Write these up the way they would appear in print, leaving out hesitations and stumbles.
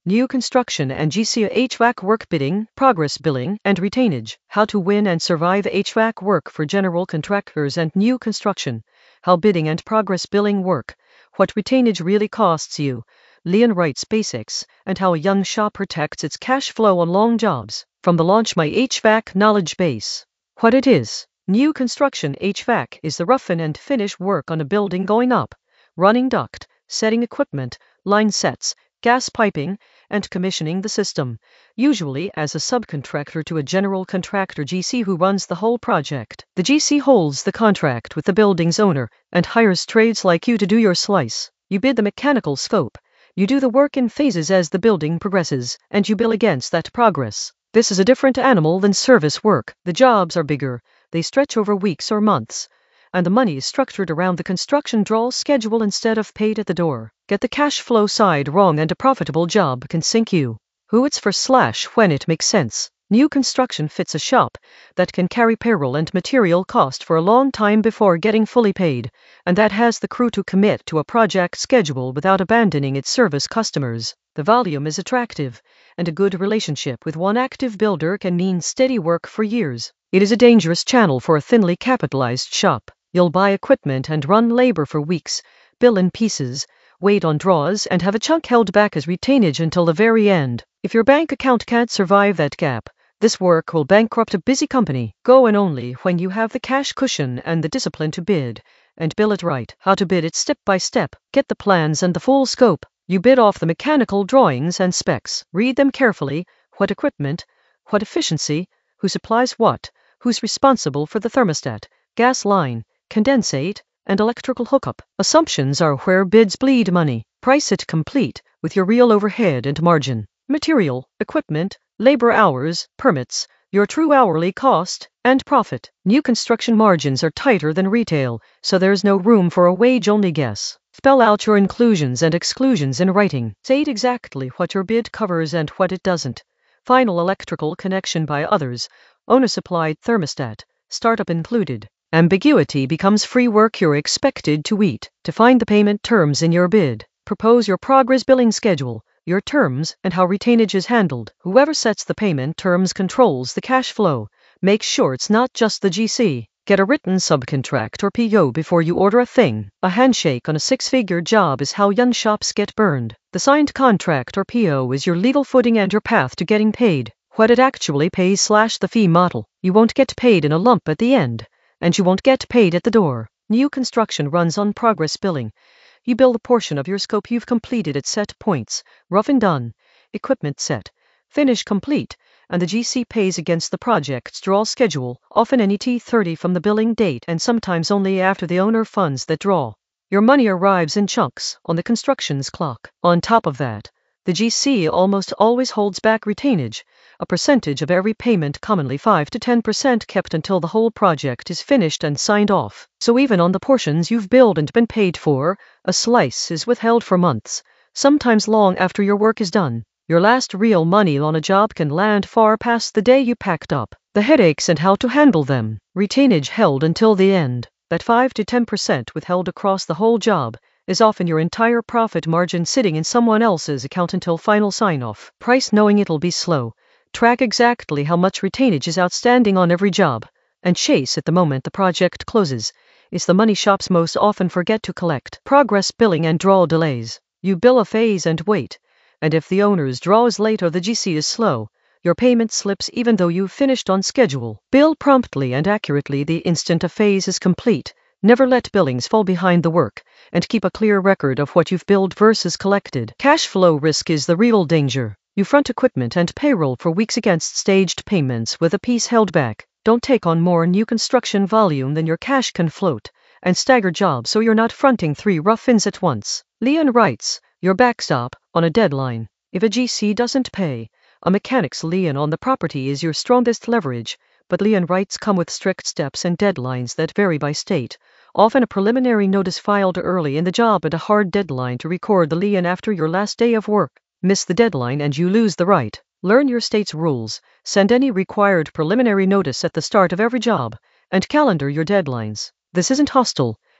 New construction and GC HVAC work bidding, progress billing, and retainage. How to win and survive HVAC work for general contractors and new construction. How bidding and progress billing work. What retainage really costs you. Leon Wright's basics, and how a young shop protects its cash flow on long jobs. From the Launch My HVAC knowledge base. What it is. New construction HVAC is the rough and finish work on a building going up, running duct, setting equipment, line sets, gas piping, and commissioning the system, usually as a subcontractor to a general contractor GC who runs the whole project. The GC holds the contract with the building's owner and hires trades like you to do your slice. You bid the mechanical scope. You do the work in phases as the building progresses, and you bill against that progress. This is a different animal than service work. The jobs are bigger, they stretch over weeks or months, and the money is structured around the construction draw schedule instead of paid at the door. Get the cash flow side wrong and a profitable job can sink you. Who it's for / when it makes sense. New construction fits a shop that can carry payroll and material cost for a long time before getting fully paid, and that has the crew to commit to a project schedule without abandoning its service customers. The volume is attractive, and a good relationship with one active builder can mean steady work for years. It is a dangerous channel for a thinly capitalized shop. You'll buy equipment and run labor for weeks, bill in pieces, wait on draws, and have a chunk held back as retainage until the very end. If your bank account can't survive that gap, this work will bankrupt a busy company. Go in only when you have the cash cushion and the discipline to bid, and bill it right. How to bid it step by step. Get the plans and the full scope. You bid off the mechanical drawings and specs. Read them carefully. What equipment, what efficiency, who supplies what, who's responsible for the thermostat, gas line, condensate, and electrical hookup. Assumptions are where bids bleed money. Price it complete with your real overhead and margin. Material, equipment, labor hours, permits, your true hourly cost, and profit. New construction margins are tighter than retail, so there's no room for a wage-only guess. Spell out your inclusions and exclusions in writing. State exactly what your bid covers and what it doesn't. Final electrical connection by others, owner-supplied thermostat, startup included. Ambiguity becomes free work you're expected to eat. To find the payment terms in your bid, propose your progress billing schedule, your terms, and how retainage is handled. Whoever sets the payment terms controls the cash flow. Make sure it's not just the GC. Get a written subcontract or PO before you order a thing. A handshake on a six-figure job is how young shops get burned. The signed contract or PO is your legal footing and your path to getting paid. What it actually pays / the fee model. You won't get paid in a lump at the end, and you won't get paid at the door. New construction runs on progress billing. You bill the portion of your scope you've completed at set points, rough and done, equipment set, finish complete, and the GC pays against the project's draw schedule, often NET 30 from the billing date and sometimes only after the owner funds that draw. Your money arrives in chunks on the construction's clock. On top of that, the GC almost always holds back retainage, a percentage of every payment, commonly 5 to 10% kept until the whole project is finished and signed off. So even on the portions you've billed and been paid for, a slice is withheld for months, sometimes long after your work is done. Your last real money on a job can land far past the day you packed up. The headaches and how to handle them. Retainage held until the end. That 5 to 10% withheld across the whole job is often your entire profit margin sitting in someone else's account until final sign-off. Price knowing it'll be slow. Track exactly how much retainage is outstanding on every job, and chase at the moment the project closes. It's the money shops most often forget to collect. Progress billing and draw delays. You bill a phase and wait, and if the owner's draw is late or the GC is slow, your payment slips even though you've finished on schedule. Bill promptly and accurately the instant a phase is complete. Never let billings fall behind the work, and keep a clear record of what you've billed versus collected. Cash flow risk is the real danger. You front equipment and payroll for weeks against staged payments with a piece held back. Don't take on more new construction volume than your cash can float, and stagger jobs so you're not fronting 3 rough ins at once. Leon Wright's your backstop on a deadline. If a GC doesn't pay, a mechanic's lien on the property is your strongest leverage, but Leon Wright's come with strict steps and deadlines that vary by state. Often a preliminary notice filed early in the job and a hard deadline to record the lien after your last day of work. Miss the deadline and you lose the right. Learn your state's rules, send any required preliminary notice at the start of every job, and calendar your deadlines. This isn't hostile,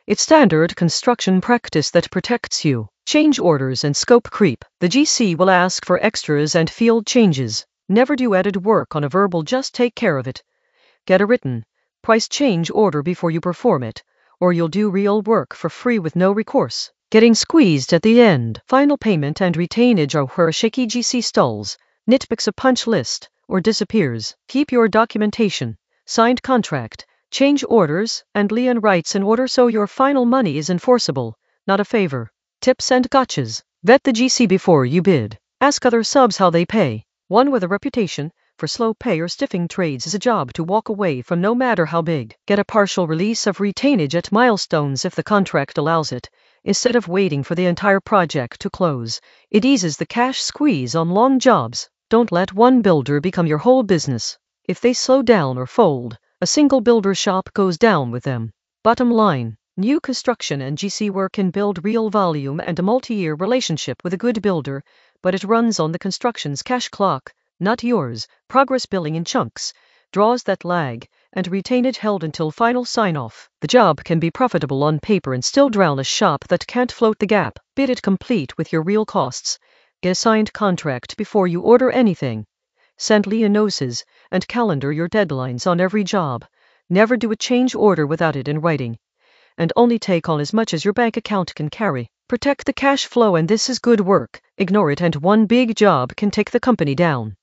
It's standard construction practice that protects you. Change orders and scope creep. The GC will ask for extras and field changes. Never do added work on a verbal, just take care of it. Get a written price change order before you perform it, or you'll do real work for free with no recourse. Getting squeezed at the end. Final payment and retainage are where a shaky GC stalls, nitpicks a punch list, or disappears. Keep your documentation, signed contract, change orders, and lien rights in order so your final money is enforceable, not a favor. Tips and gotchas. Vet the GC before you bid. Ask other subs how they pay. One with a reputation for slow pay or stiffing trades is a job to walk away from no matter how big. Get a partial release of retainage at milestones if the contract allows it, instead of waiting for the entire project to close. It eases the cash squeeze on long jobs. Don't let one builder become your whole business. If they slow down or fold, a single builder shop goes down with them. Bottom line. New construction and GC work can build real volume and a multi-year relationship with a good builder, but it runs on the construction's cash clock, not yours. Progress billing in chunks, draws that lag, and retainage held until final sign-off. The job can be profitable on paper and still drown a shop that can't float the gap. Bid it complete with your real costs. Get a signed contract before you order anything. Send lien notices and calendar your deadlines on every job. Never do a change order without it in writing. And only take on as much as your bank account can carry. Protect the cash flow, and this is good work. Ignore it and one big job can take the company down.